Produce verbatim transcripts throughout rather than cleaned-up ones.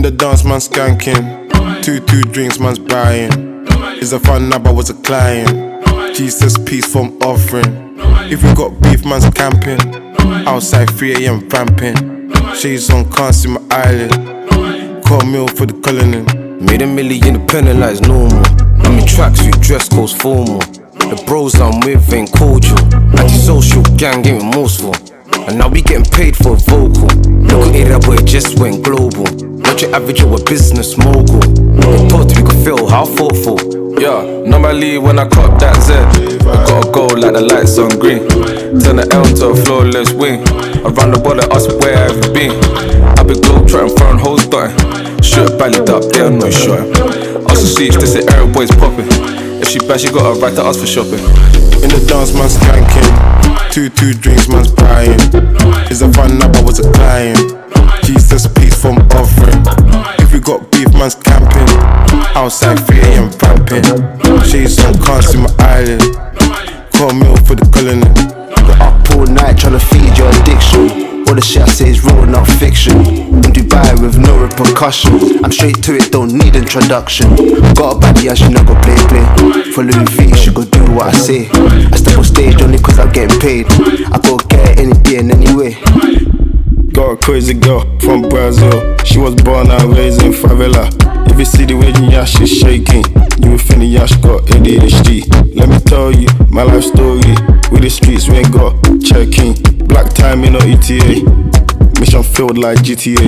the dance, man skanking. Two, two drinks, man's buying. It's a fun night, but was a client. Jesus, peace from offering. If we got beef, man's camping. Outside three A M vamping. Shades on, can't see my eyelid. Call meal for the colony. Made a million independent like it's normal. I'm in tracksuit, dress code's formal. The bros I'm with ain't cordial. Antisocial gang ain't remorseful. And now we getting paid for a vocal. Look at it, that boy just went global. Not your average or a business mogul. In thought we could feel how thoughtful. Yeah, normally when I clock that Z, I gotta go like the lights on green. Turn the L to a flawless wing. Around the border, ask where have you been. I be globe trotting, foreign hoes dotting. Shoot bellied up, they are no shot. Ask the streets, they say every boy's popping. If she bad, she gotta write to us for shopping. In the dance, man skanking. Two, two drinks, man's buying. It's a fun night, but was a client. Jesus, peace from offering. If we got beef, man's camping. Outside three A M vamping. Shades on, can't see my eyelid. Call meal for the colony. Got up all night tryna feed your addiction. All the shit I say is real, not fiction. In Dubai with no repercussions. I'm straight to it, don't need introduction. Got a baddie, as you know, go play play. For Louis V, she go do what I say. I step on stage only cause I'm getting paid. I go get it any day and anyway. Got a crazy girl from Brazil. She was born and raised in favela. If you see the way Nyash is shaking, you will think Nyash got A D H D. Let me tell you my life story. With the streets we ain't got checking. Black time in no E T A. Mission field like G T A.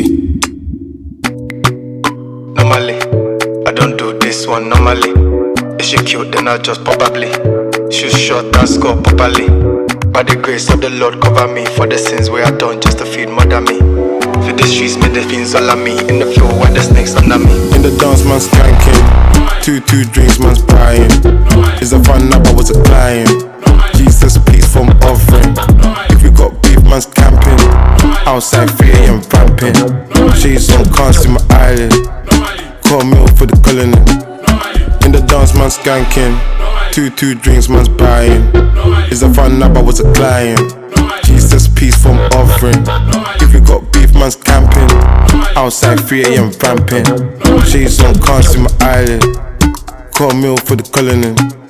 Normally, I don't do this one normally. If she cute then I just probably shoot short and score properly. By the grace of the Lord cover me for the sins where I done just to feed mother me. For the streets made the fiends all on me. In the floor where the snakes under me. In the dance, man skanking. Two, two drinks, man's buying. It's a fun night, but was a client. Jesus, peace from offering. If we got beef, man's camping. Outside three A M vamping. Shades on, can't see my eyelid. Call meal for the colony. In the dance, man skanking. Two, two drinks, man's buying. It's a fun night, but was a client. Jesus, peace from offering. If we got beef, man's camping. Outside three A M vamping. Shades on, can't see my eyelid. Call meal for the colony.